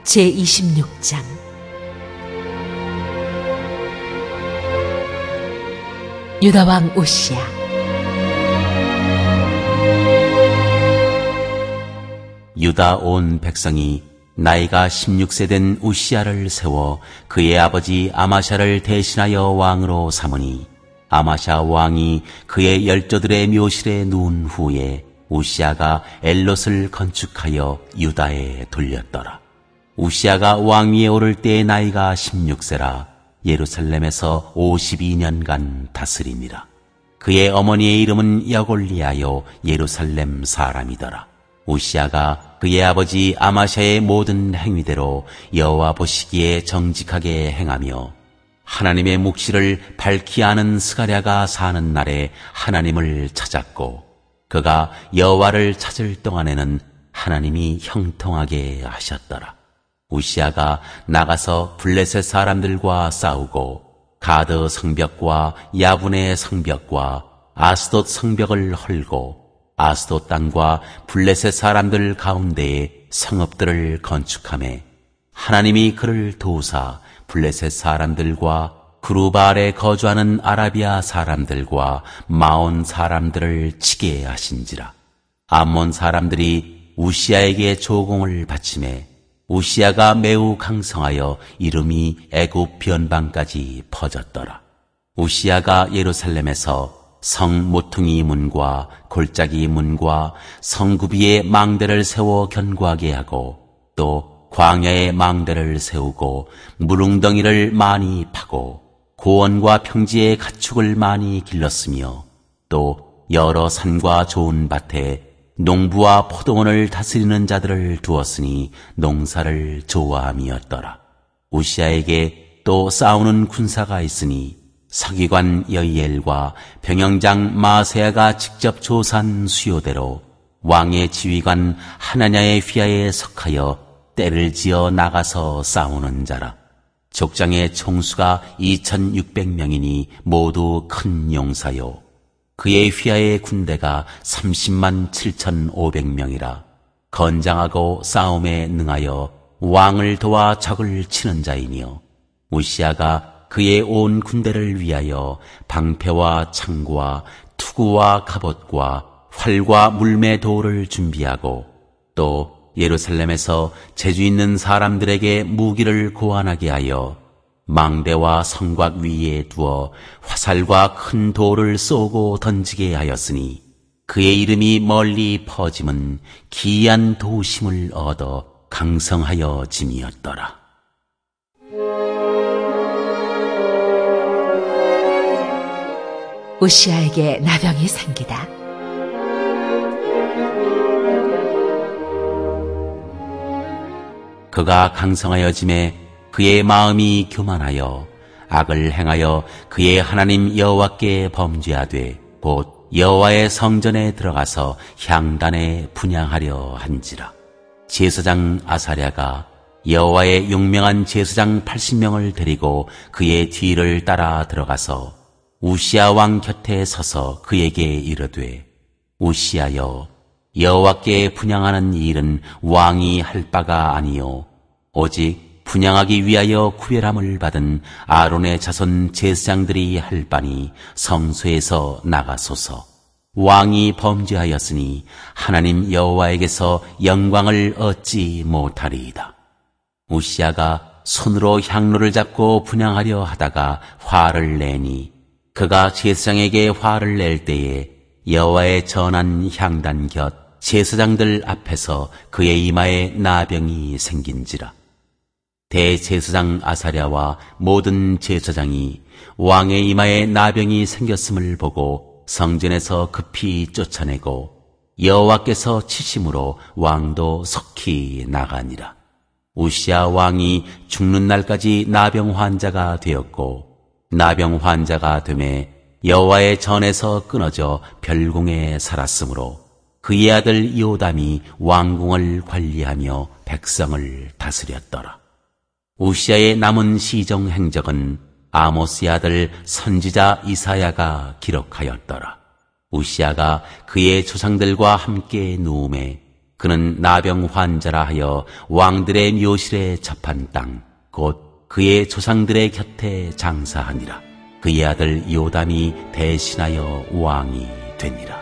제26장 유다왕 우시야. 유다 온 백성이 나이가 16세 된 우시야를 세워 그의 아버지 아마샤를 대신하여 왕으로 삼으니, 아마샤 왕이 그의 열조들의 묘실에 누운 후에 우시야가 엘롯을 건축하여 유다에 돌렸더라. 우시야가 왕위에 오를 때의 나이가 16세라 예루살렘에서 52년간 다스리니라. 그의 어머니의 이름은 여골리아요 예루살렘 사람이더라. 우시야가 그의 아버지 아마샤의 모든 행위대로 여호와 보시기에 정직하게 행하며, 하나님의 묵시를 밝히 아는 스가랴가 사는 날에 하나님을 찾았고, 그가 여호와를 찾을 동안에는 하나님이 형통하게 하셨더라. 우시야가 나가서 블레셋 사람들과 싸우고 가드 성벽과 야분의 성벽과 아스돗 성벽을 헐고 아스돗 땅과 블레셋 사람들 가운데에 성읍들을 건축하매, 하나님이 그를 도우사 블레셋 사람들과 그루바알에 거주하는 아라비아 사람들과 마온 사람들을 치게 하신지라. 암몬 사람들이 우시야에게 조공을 바치매 우시야가 매우 강성하여 이름이 애굽 변방까지 퍼졌더라. 우시야가 예루살렘에서 성 모퉁이 문과 골짜기 문과 성구비에 망대를 세워 견고하게 하고, 또 광야에 망대를 세우고 무릉덩이를 많이 파고 고원과 평지에 가축을 많이 길렀으며, 또 여러 산과 좋은 밭에 농부와 포도원을 다스리는 자들을 두었으니 농사를 좋아함이었더라. 우시야에게 또 싸우는 군사가 있으니 서기관 여이엘과 병영장 마세야가 직접 조사한 수요대로 왕의 지휘관 하나냐의 휘하에 석하여 떼를 지어 나가서 싸우는 자라. 족장의 총수가 2600명이니 모두 큰 용사요. 그의 휘하의 군대가 30만 7,500명이라. 건장하고 싸움에 능하여 왕을 도와 적을 치는 자이니요. 우시야가 그의 온 군대를 위하여 방패와 창과 투구와 갑옷과 활과 물매 도를 준비하고, 또 예루살렘에서 재주 있는 사람들에게 무기를 고안하게 하여 망대와 성곽 위에 두어 화살과 큰 돌을 쏘고 던지게 하였으니, 그의 이름이 멀리 퍼짐은 기이한 도심을 얻어 강성하여 짐이었더라. 우시야에게 나병이 생기다. 그가 강성하여짐에 그의 마음이 교만하여 악을 행하여 그의 하나님 여호와께 범죄하되, 곧 여호와의 성전에 들어가서 향단에 분향하려 한지라. 제사장 아사랴가 여호와의 용명한 제사장 80명을 데리고 그의 뒤를 따라 들어가서 우시야 왕 곁에 서서 그에게 이르되, 우시야여, 여호와께 분향하는 이 일은 왕이 할 바가 아니요 오직 분향하기 위하여 구별함을 받은 아론의 자손 제사장들이 할 바니 성소에서 나가소서. 왕이 범죄하였으니 하나님 여호와에게서 영광을 얻지 못하리이다. 우시야가 손으로 향로를 잡고 분향하려 하다가 화를 내니, 그가 제사장에게 화를 낼 때에 여호와의 전한 향단 곁 제사장들 앞에서 그의 이마에 나병이 생긴지라. 대제사장 아사랴와 모든 제사장이 왕의 이마에 나병이 생겼음을 보고 성전에서 급히 쫓아내고, 여호와께서 치심으로 왕도 속히 나가니라. 우시야 왕이 죽는 날까지 나병 환자가 되었고, 나병 환자가 되매 여호와의 전에서 끊어져 별궁에 살았으므로 그의 아들 요담이 왕궁을 관리하며 백성을 다스렸더라. 우시야의 남은 시정 행적은 아모스의 아들 선지자 이사야가 기록하였더라. 우시야가 그의 조상들과 함께 누움에 그는 나병 환자라 하여 왕들의 묘실에 접한 땅, 곧 그의 조상들의 곁에 장사하니라. 그의 아들 요담이 대신하여 왕이 되니라.